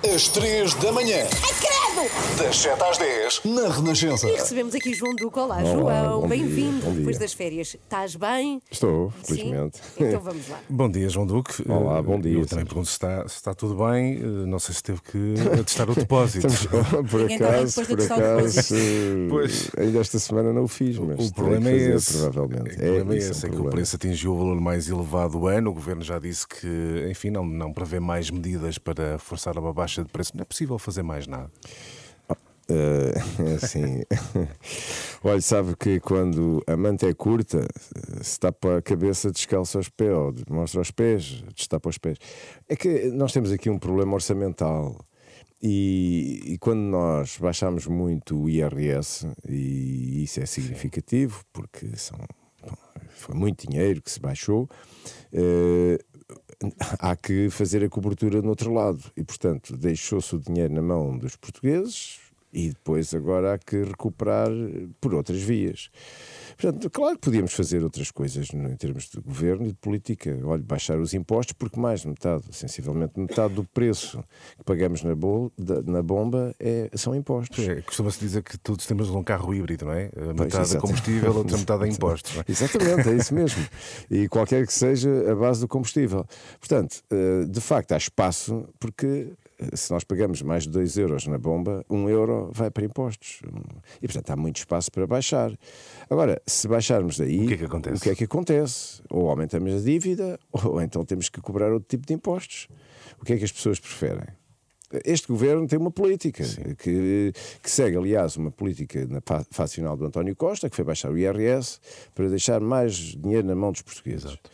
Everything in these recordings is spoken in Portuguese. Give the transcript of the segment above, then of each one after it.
às 3 da manhã. Das 7 às 10, na Renascença. E recebemos aqui João Duque. Olá, Olá, João, bom dia, bem-vindo bom dia. depois das férias. Estás bem? Estou, Sim? felizmente. Então vamos lá. Bom dia, João Duque. Olá, bom dia, Eu também Sérgio. pergunto se está tudo bem. Não sei se teve que testar o depósito. Por Ninguém está bem acaso, depois de por testar o acaso, Pois. ainda esta semana não o fiz, mas O problema é terei que fazer, esse. provavelmente. O problema é isso esse, um é que o problema. preço atingiu o valor mais elevado do ano. O Governo já disse que, enfim, não prevê mais medidas para forçar uma baixa de preço. Não é possível fazer mais nada. É assim. Olha, sabe que quando a manta é curta, se tapa a cabeça, descalça os pés, ou mostra os pés, destapa os pés. É que nós temos aqui um problema orçamental. E quando nós baixamos muito o IRS, e isso é significativo, porque foi muito dinheiro que se baixou, há que fazer a cobertura no outro lado. E, portanto, deixou-se o dinheiro na mão dos portugueses e depois agora há que recuperar por outras vias. Portanto, claro que podíamos fazer outras coisas em termos de governo e de política. Olha, baixar os impostos, porque mais de metade, sensivelmente metade do preço que pagamos na bomba são impostos. Costuma-se dizer que todos temos um carro híbrido, não é? Metade é exato. combustível, outra metade é impostos. Não é? Exatamente, é isso mesmo. E qualquer que seja a base do combustível. Portanto, de facto, há espaço, porque se nós pagamos mais de 2 euros na bomba, 1 euro vai para impostos. E, portanto, há muito espaço para baixar. Agora, se baixarmos daí, O que é que acontece? Ou aumentamos a dívida, ou então temos que cobrar outro tipo de impostos. O que é que as pessoas preferem? Este governo tem uma política que segue, aliás, uma política na fase final do António Costa, que foi baixar o IRS para deixar mais dinheiro na mão dos portugueses. Exato.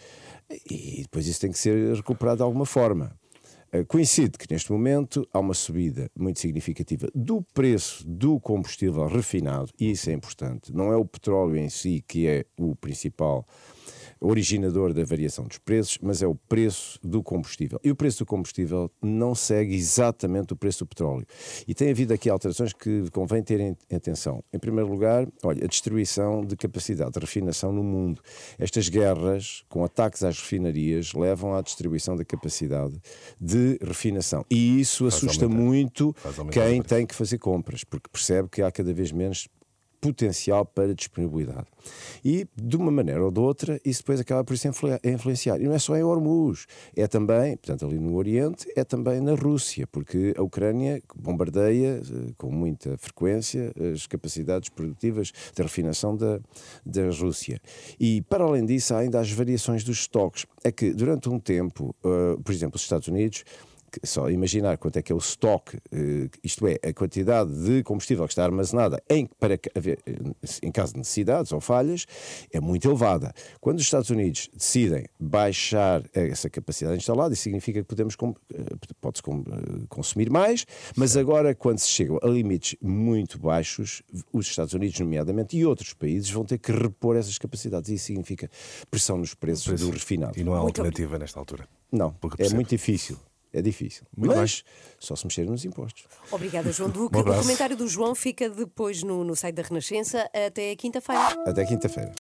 E depois isso tem que ser recuperado de alguma forma. Coincide que neste momento há uma subida muito significativa do preço do combustível refinado, e isso é importante. Não é o petróleo em si que é o principal originador da variação dos preços, mas é o preço do combustível. E o preço do combustível não segue exatamente o preço do petróleo. E tem havido aqui alterações que convém terem atenção. Em primeiro lugar, olha, a destruição de capacidade de refinação no mundo. Estas guerras, com ataques às refinarias, levam à distribuição da capacidade de refinação. E isso assusta muito quem tem que fazer compras, porque percebe que há cada vez menos potencial para disponibilidade. E, de uma maneira ou de outra, isso depois acaba por se influenciar. E não é só em Hormuz, é também, portanto, ali no Oriente, é também na Rússia, porque a Ucrânia bombardeia com muita frequência as capacidades produtivas de refinação da Rússia. E, para além disso, há ainda as variações dos estoques. É que, durante um tempo, por exemplo, os Estados Unidos, só imaginar quanto é que é o estoque, isto é, a quantidade de combustível que está armazenada em caso de necessidades ou falhas, é muito elevada. Quando os Estados Unidos decidem baixar essa capacidade instalada, isso significa que pode-se consumir mais, mas agora, quando se chega a limites muito baixos, os Estados Unidos, nomeadamente, e outros países vão ter que repor essas capacidades, e isso significa pressão nos preços do refinado. E não há alternativa nesta altura. Não, é muito difícil. É difícil. Mas só se mexer nos impostos. Obrigada, João Duque. O comentário do João fica depois no site da Renascença até quinta-feira. Até quinta-feira.